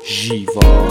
جیوا.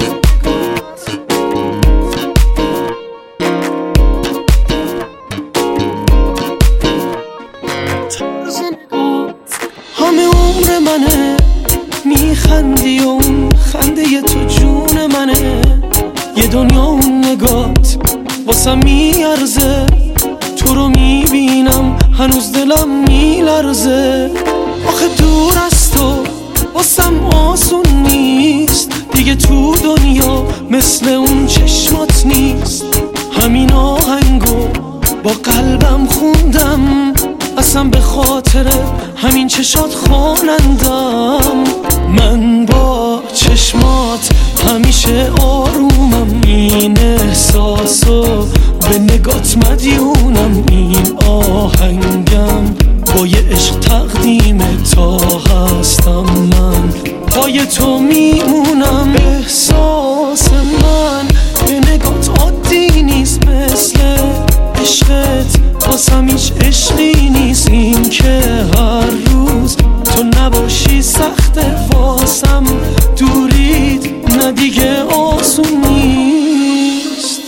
همه عمر منه میخندی و اون خنده تو جون منه. یه دنیا اون نگات واسم میارزه. تو رو میبینم هنوز دلم میلرزه. آخه دور از تو واسم آسون نیست دیگه. تو دنیا مثل اون چشمات نیست. همین آهنگو با قلبم خوندم، اصلا به خاطر همین چشات خوانندم. من با چشمات همیشه آرومم. این احساسو به نگات مدیونم. این آهنگم با یه عشق تقدیم تا هستم من پای تو میمونم. احساس من به نگات عادی نیست، مثل عشقت واسم هیچ عشقی نیست. این که هر روز تو نباشی سخته واسم، دورید نه دیگه آسون نیست.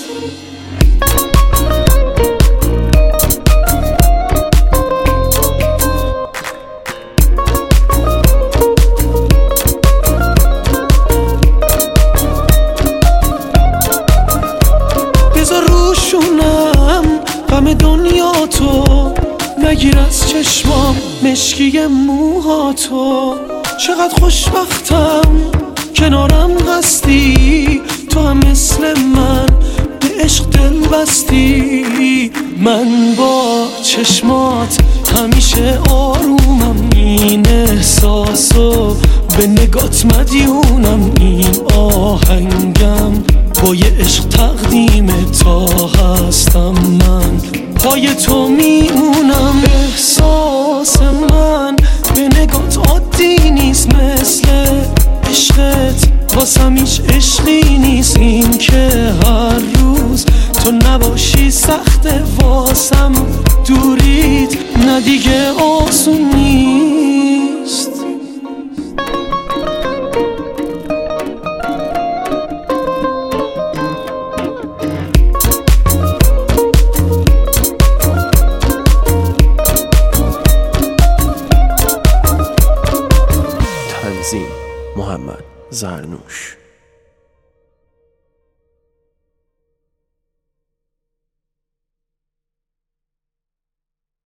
بذار روشونم غم دنیا تو، نگیر از چشمام مشکی موهاتو. چقدر خوشبختم کنارم هستی، تو هم مثل من به عشق دل بستی. من با چشمات همیشه آرومم. این احساسو به نگات مدیونم. این آهنگم با یه عشق تقدیم تا هستم من پای تو میمونم. احساس من به نگات عادی نیست، مثل عشقت واسم هیچ عشقی نیست. این که هر روز تو نباشی سخته واسم، دورید نه دیگه آسون نیست. تنظیم محمد زرنوش.